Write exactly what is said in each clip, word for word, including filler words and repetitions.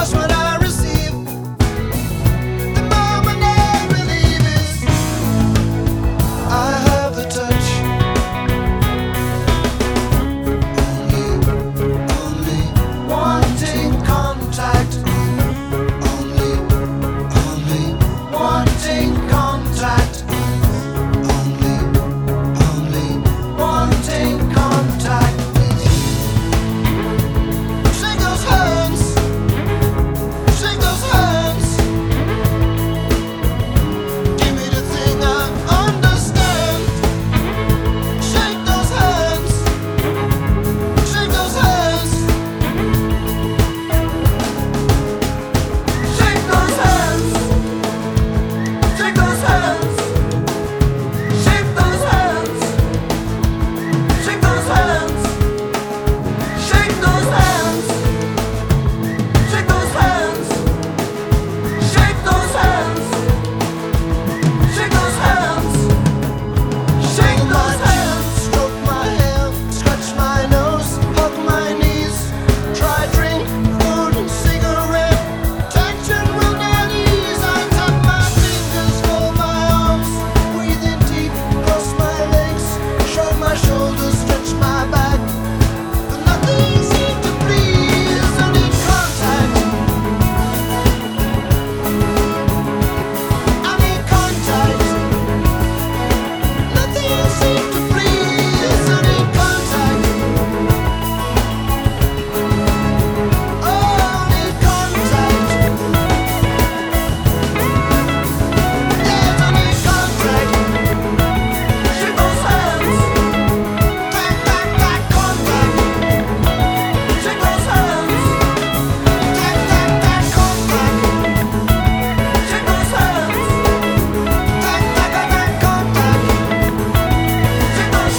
Trust what I receive. The moment I believe is I have the touch. Only, only wanting contact. Only, only wanting contact. Only, only wanting contact with you. Shake those hands. Shake those hands. Give me the thing I understand. Shake those hands. Shake those hands. Shake those hands. Shake those hands. Shake those hands. Shake those hands. Shake those hands. Shake those hands. Shake those hands. Shake those hands. Shake those hands. Stroke my hair, scratch my nose, hug my knees. Try drink, food, and cigarette. Tension will not ease. I tap my fingers, fold my arms, breathe in deep, cross my legs, shrug my shoulders, stretch my back. But nothing seems to please. I need contact. I need contact. Nothing seems to please. I need contact. Oh, I need contact. Yes, I need contact. Shake those hands. Back, back, back, contact. Shake those hands. Back, back, back, contact. Shake those hands. Back, back, back, back, contact. Shake those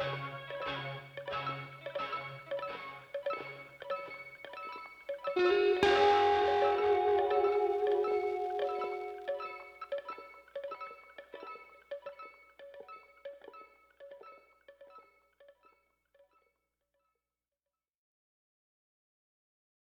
hands.